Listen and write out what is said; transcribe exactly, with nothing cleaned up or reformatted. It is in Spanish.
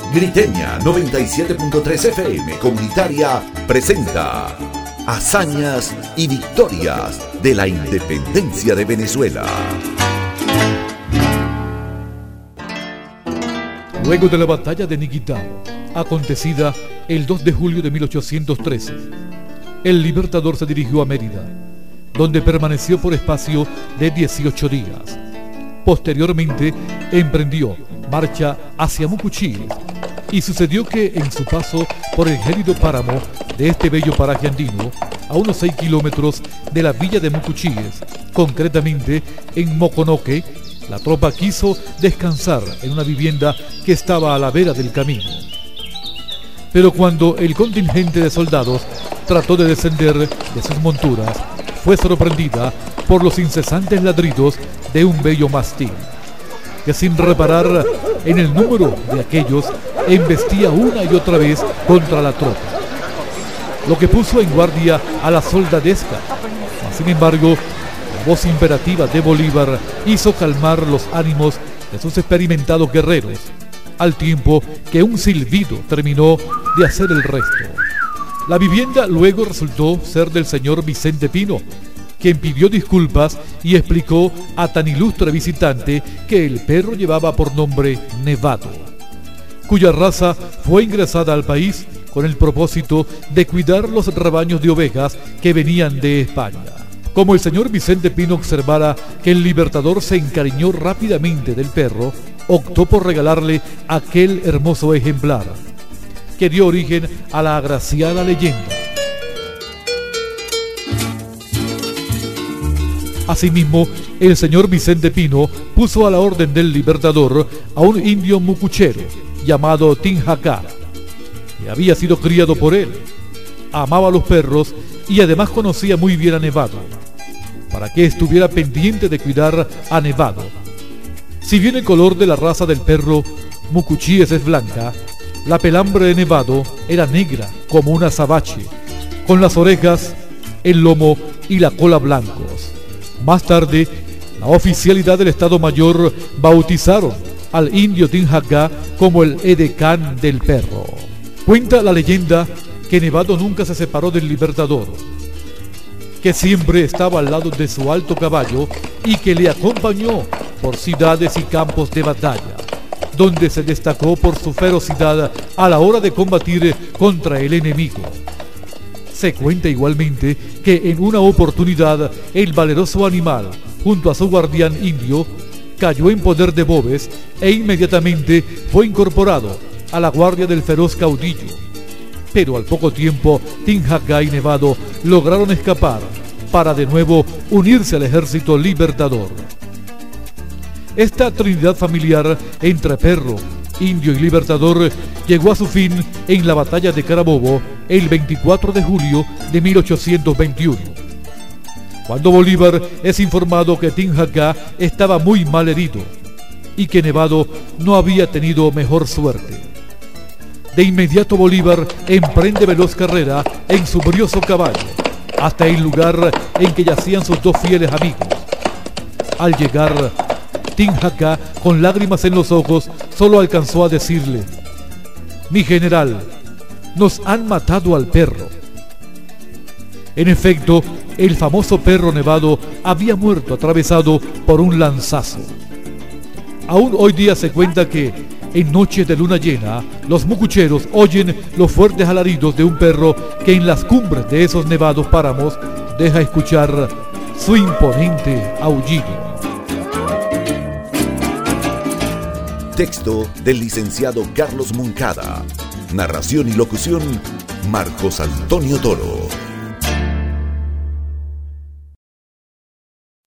Griteña noventa y siete punto tres F M Comunitaria presenta Hazañas y Victorias de la Independencia de Venezuela. Luego de la batalla de Niquitao, acontecida el dos de julio de mil ochocientos trece, el Libertador se dirigió a Mérida, donde permaneció por espacio de dieciocho días. Posteriormente, emprendió marcha hacia Mucuchíes, y sucedió que en su paso por el gélido páramo de este bello paraje andino, a unos seis kilómetros de la villa de Mucuchíes, concretamente en Moconoque, la tropa quiso descansar en una vivienda que estaba a la vera del camino. Pero cuando el contingente de soldados trató de descender de sus monturas, fue sorprendida por los incesantes ladridos de un bello mastín, que sin reparar en el número de aquellos, embestía una y otra vez contra la tropa, lo que puso en guardia a la soldadesca. Sin embargo, la voz imperativa de Bolívar hizo calmar los ánimos de sus experimentados guerreros, al tiempo que un silbido terminó de hacer el resto. La vivienda luego resultó ser del señor Vicente Pino, quien pidió disculpas y explicó a tan ilustre visitante que el perro llevaba por nombre Nevado, cuya raza fue ingresada al país con el propósito de cuidar los rebaños de ovejas que venían de España. Como el señor Vicente Pino observara que el Libertador se encariñó rápidamente del perro, optó por regalarle aquel hermoso ejemplar, que dio origen a la agraciada leyenda. Asimismo, el señor Vicente Pino puso a la orden del Libertador a un indio mucuchero llamado Tinjacá, que había sido criado por él, amaba a los perros y además conocía muy bien a Nevado, para que estuviera pendiente de cuidar a Nevado. Si bien el color de la raza del perro Mucuchíes es blanca, la pelambre de Nevado era negra como un azabache, con las orejas, el lomo y la cola blancos. Más tarde, la oficialidad del Estado Mayor bautizaron al indio Tinjacá como el edecán del perro. Cuenta la leyenda que Nevado nunca se separó del Libertador, que siempre estaba al lado de su alto caballo y que le acompañó por ciudades y campos de batalla, donde se destacó por su ferocidad a la hora de combatir contra el enemigo. Se cuenta igualmente que en una oportunidad el valeroso animal, junto a su guardián indio, cayó en poder de Boves e inmediatamente fue incorporado a la guardia del feroz caudillo. Pero al poco tiempo, Tinjacá y Nevado lograron escapar para de nuevo unirse al ejército libertador. Esta trinidad familiar entre perro, indio y libertador llegó a su fin en la batalla de Carabobo el veinticuatro de julio de mil ochocientos veintiuno, cuando Bolívar es informado que Tinjacá estaba muy mal herido y que Nevado no había tenido mejor suerte. De inmediato Bolívar emprende veloz carrera en su brioso caballo hasta el lugar en que yacían sus dos fieles amigos. Al llegar, Tinjacá, con lágrimas en los ojos, solo alcanzó a decirle: «Mi general, nos han matado al perro». En efecto, el famoso perro Nevado había muerto atravesado por un lanzazo. Aún hoy día se cuenta que, en noches de luna llena, los mucucheros oyen los fuertes alaridos de un perro que en las cumbres de esos nevados páramos deja escuchar su imponente aullido. Texto del licenciado Carlos Moncada. Narración y locución, Marcos Antonio Toro.